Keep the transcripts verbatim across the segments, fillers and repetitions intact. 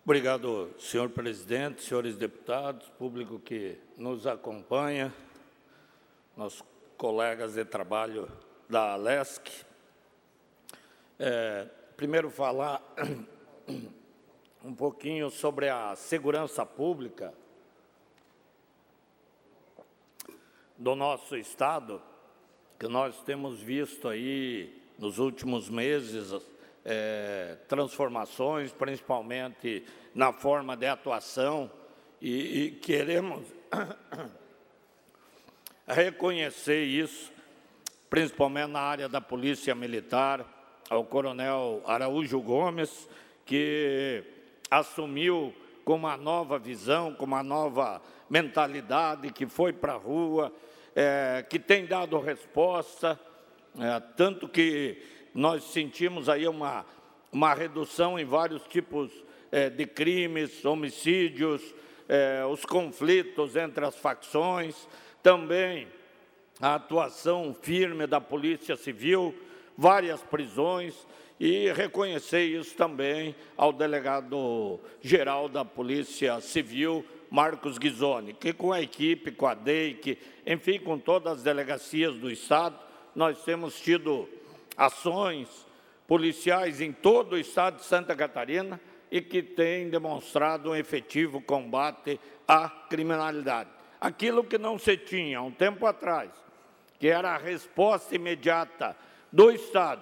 Obrigado, senhor presidente, senhores deputados, público que nos acompanha, nossos colegas de trabalho da Alesc. É, primeiro, falar um pouquinho sobre a segurança pública do nosso Estado, que nós temos visto aí nos últimos meses é, transformações, principalmente na forma de atuação, e, e queremos reconhecer isso, principalmente na área da Polícia Militar, ao coronel Araújo Gomes, que assumiu com uma nova visão, com uma nova mentalidade, que foi para a rua, é, que tem dado resposta, é, tanto que nós sentimos aí uma, uma redução em vários tipos é, de crimes, homicídios, é, os conflitos entre as facções, também a atuação firme da Polícia Civil, várias prisões, e reconhecer isso também ao delegado-geral da Polícia Civil, Marcos Ghisoni, que com a equipe, com a D E I C, enfim, com todas as delegacias do Estado, nós temos tido ações policiais em todo o Estado de Santa Catarina e que têm demonstrado um efetivo combate à criminalidade. Aquilo que não se tinha há um tempo atrás, que era a resposta imediata do Estado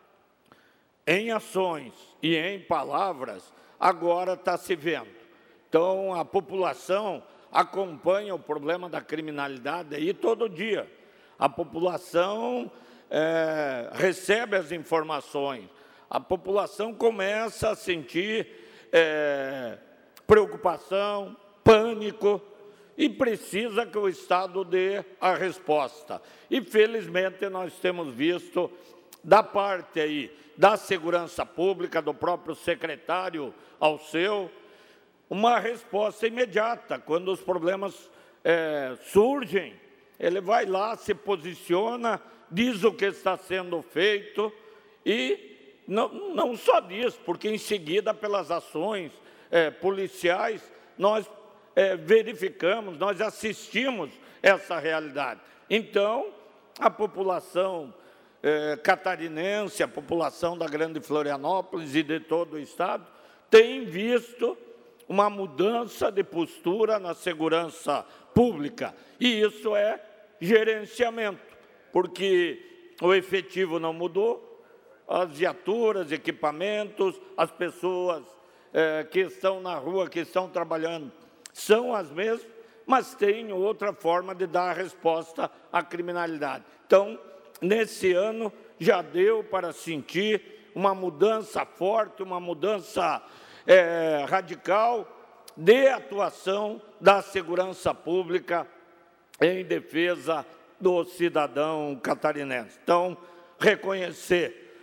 em ações e em palavras, agora está se vendo. Então, a população acompanha o problema da criminalidade aí todo dia. A população é, recebe as informações, a população começa a sentir é, preocupação, pânico, e precisa que o Estado dê a resposta. E, felizmente, nós temos visto, da parte aí da segurança pública, do próprio secretário Alceu, uma resposta imediata. Quando os problemas é, surgem, ele vai lá, se posiciona, diz o que está sendo feito e não, não só diz, porque em seguida, pelas ações é, policiais, nós é, verificamos, nós assistimos essa realidade. Então, a população é, catarinense, a população da Grande Florianópolis e de todo o Estado, tem visto uma mudança de postura na segurança pública. E isso é gerenciamento, porque o efetivo não mudou, as viaturas, equipamentos, as pessoas eh, que estão na rua, que estão trabalhando, são as mesmas, mas tem outra forma de dar a resposta à criminalidade. Então, nesse ano, já deu para sentir uma mudança forte, uma mudança É, radical de atuação da segurança pública em defesa do cidadão catarinense. Então, reconhecer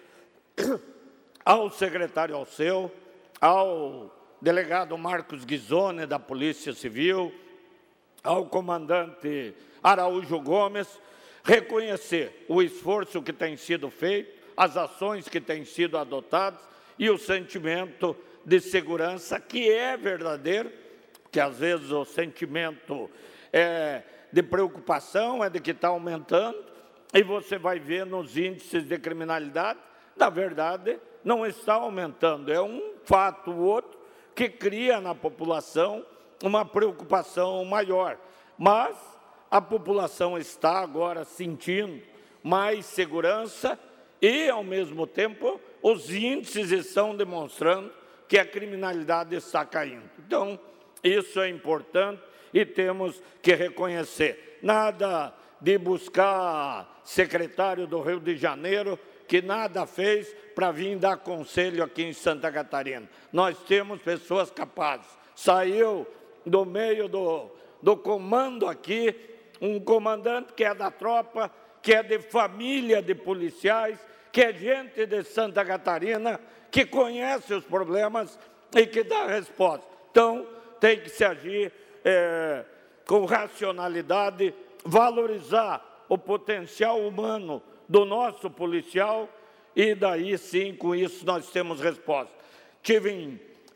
ao secretário Alceu, ao delegado Marcos Ghisoni, da Polícia Civil, ao comandante Araújo Gomes, reconhecer o esforço que tem sido feito, as ações que têm sido adotadas e o sentimento de segurança, que é verdadeiro, que às vezes o sentimento é de preocupação, é de que está aumentando, e você vai ver nos índices de criminalidade, na verdade, não está aumentando, é um fato ou outro que cria na população uma preocupação maior. Mas a população está agora sentindo mais segurança e, ao mesmo tempo, os índices estão demonstrando que a criminalidade está caindo. Então, isso é importante e temos que reconhecer. Nada de buscar secretário do Rio de Janeiro, que nada fez para vir dar conselho aqui em Santa Catarina. Nós temos pessoas capazes. Saiu do meio do, do comando aqui, um comandante que é da tropa, que é de família de policiais, que é gente de Santa Catarina, que conhece os problemas e que dá resposta. Então, tem que se agir é, com racionalidade, valorizar o potencial humano do nosso policial e daí, sim, com isso nós temos resposta. Tive em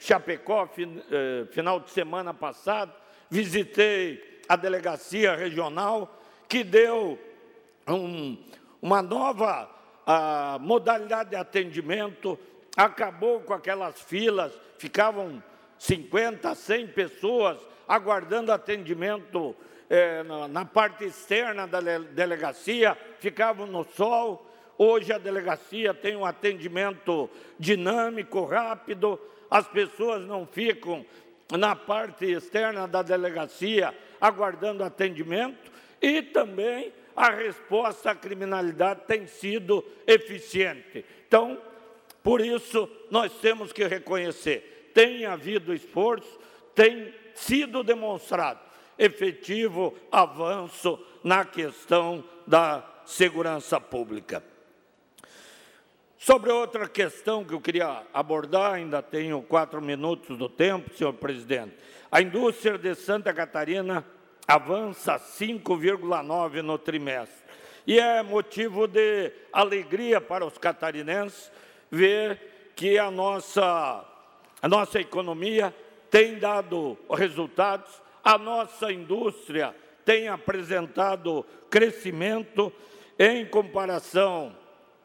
Chapecó, final de semana passado, visitei a delegacia regional, que deu um, uma nova a, modalidade de atendimento, acabou com aquelas filas, ficavam cinquenta, cem pessoas aguardando atendimento é, na, na parte externa da delegacia, ficavam no sol. Hoje a delegacia tem um atendimento dinâmico, rápido, as pessoas não ficam na parte externa da delegacia aguardando atendimento, e também a resposta à criminalidade tem sido eficiente. Então, por isso, nós temos que reconhecer, tem havido esforço, tem sido demonstrado efetivo avanço na questão da segurança pública. Sobre outra questão que eu queria abordar, ainda tenho quatro minutos do tempo, senhor presidente. A indústria de Santa Catarina avança cinco vírgula nove por cento no trimestre. E é motivo de alegria para os catarinenses ver que a nossa, a nossa economia tem dado resultados, a nossa indústria tem apresentado crescimento em comparação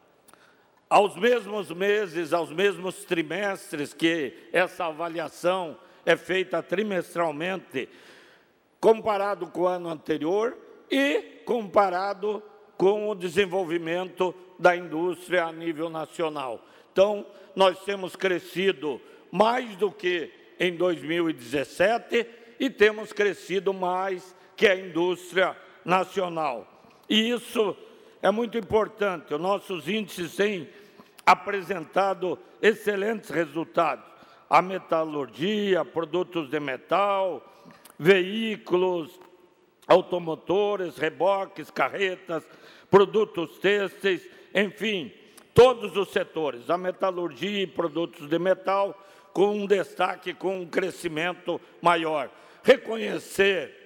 aos mesmos meses, aos mesmos trimestres, que essa avaliação é feita trimestralmente, comparado com o ano anterior e comparado com o desenvolvimento da indústria a nível nacional. Então, nós temos crescido mais do que em dois mil e dezessete e temos crescido mais que a indústria nacional. E isso é muito importante. Os nossos índices têm apresentado excelentes resultados. A metalurgia, produtos de metal, veículos, automotores, reboques, carretas, produtos têxteis, enfim, todos os setores. A metalurgia e produtos de metal com um destaque, com um crescimento maior. Reconhecer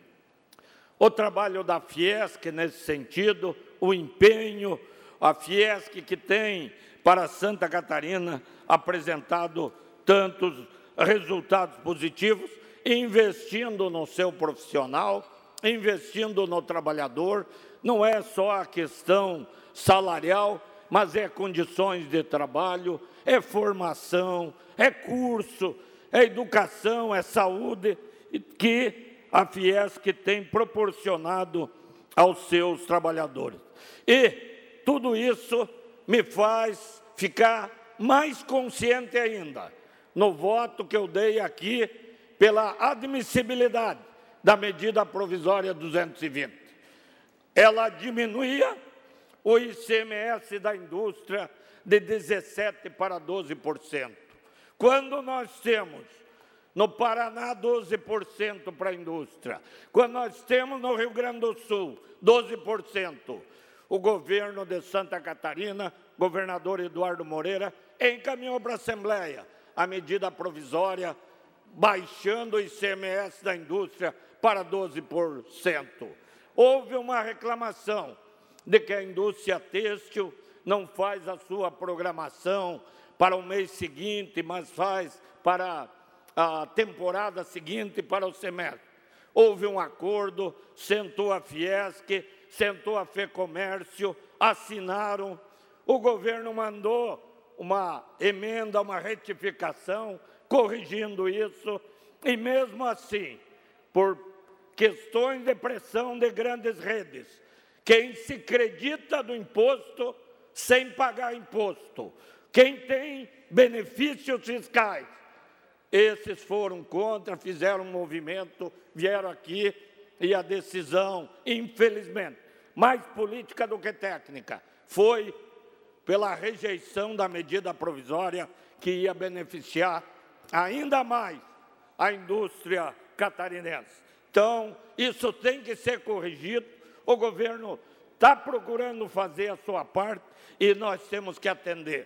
o trabalho da Fiesc nesse sentido, o empenho, a Fiesc que tem para Santa Catarina apresentado tantos resultados positivos, investindo no seu profissional, investindo no trabalhador. Não é só a questão salarial, mas é condições de trabalho, é formação, é curso, é educação, é saúde, que a Fiesc tem proporcionado aos seus trabalhadores. E tudo isso me faz ficar mais consciente ainda no voto que eu dei aqui pela admissibilidade da medida provisória duzentos e vinte. Ela diminuía o I C M S da indústria de dezessete para doze por cento. Quando nós temos no Paraná doze por cento para a indústria, quando nós temos no Rio Grande do Sul doze por cento, o governo de Santa Catarina, governador Eduardo Moreira, encaminhou para a Assembleia a medida provisória baixando o I C M S da indústria para doze por cento. Houve uma reclamação de que a indústria têxtil não faz a sua programação para o mês seguinte, mas faz para a temporada seguinte, para o semestre. Houve um acordo, sentou a Fiesc, sentou a FEComércio, assinaram, o governo mandou uma emenda, uma retificação, corrigindo isso, e mesmo assim, por questões de pressão de grandes redes, quem se acredita do imposto sem pagar imposto, quem tem benefícios fiscais, esses foram contra, fizeram um movimento, vieram aqui e a decisão, infelizmente, mais política do que técnica, foi pela rejeição da medida provisória que ia beneficiar ainda mais a indústria catarinense. Então, isso tem que ser corrigido, o governo está procurando fazer a sua parte e nós temos que atender.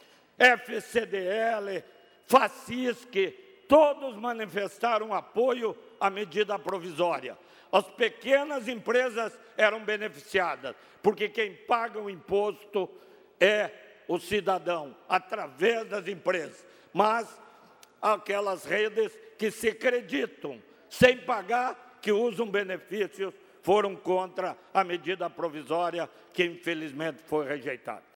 F C D L, Facisc, todos manifestaram apoio à medida provisória. As pequenas empresas eram beneficiadas, porque quem paga o imposto é o cidadão, através das empresas. Mas aquelas redes que se acreditam, sem pagar, que usam benefícios, foram contra a medida provisória que, infelizmente, foi rejeitada.